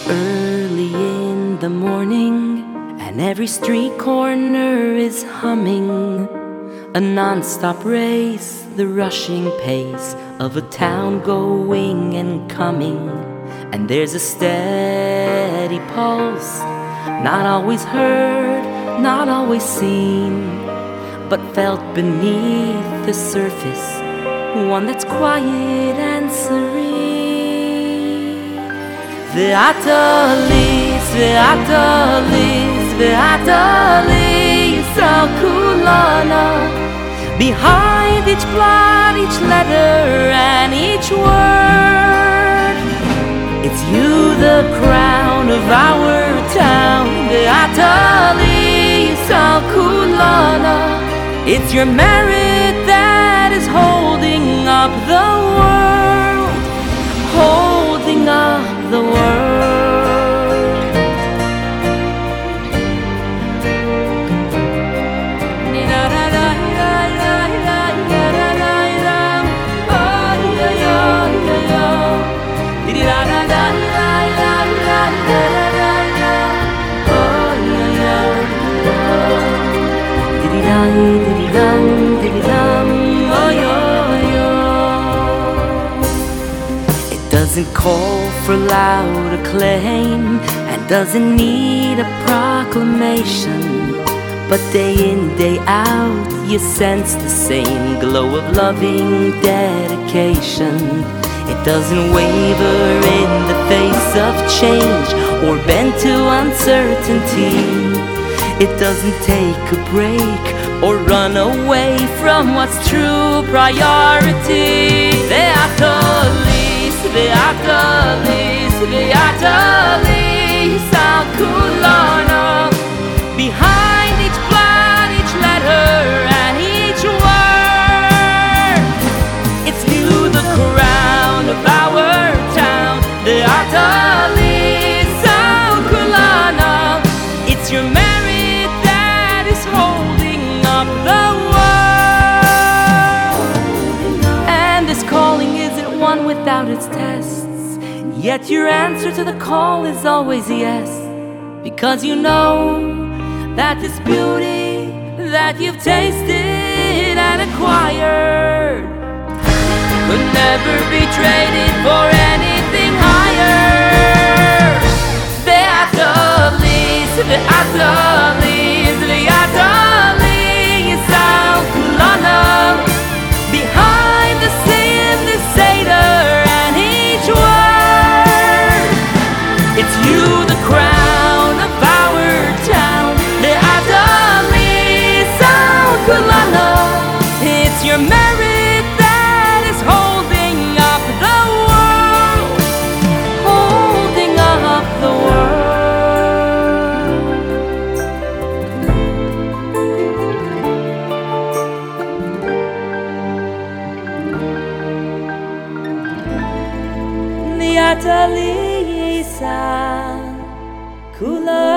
Early in the morning, and every street corner is humming a non-stop race, the rushing pace of a town going and coming. And there's a steady pulse, not always heard, not always seen, but felt beneath the surface, one that's quiet and serene. Ve'atalis, ve'atalis, ve'atalis al kulana. Behind each plot, each letter, and each word, it's you, the crown of our town. Ve'atalis al kulana. It's your merit that is holding up the world, holding up the world. It doesn't call for loud acclaim and doesn't need a proclamation, but day in, day out, you sense the same glow of loving dedication. It doesn't waver in the face of change or bend to uncertainty. It doesn't take a break or run away from what's true priority. Ve'atalis, ve'atalis, ve'atalis al kulana. Behind each plot, each letter, and each word, it's you, the crown of our town. Ve'atalis al kulana. It's your merit that is holding up the world. And this calling isn't one without its tests, yet your answer to the call is always yes. Because you know that this beauty that you've tasted and acquired could never be traded for anything higher. Ve'atalis, ve'atalis, ve'atalis al kulana. Behind the sin, the Seder, and each word, it's you, the crown of our town. Ve'atalis al kulana. It's your merit that is holding up the world, holding up the world. Ve'atalis al kulana.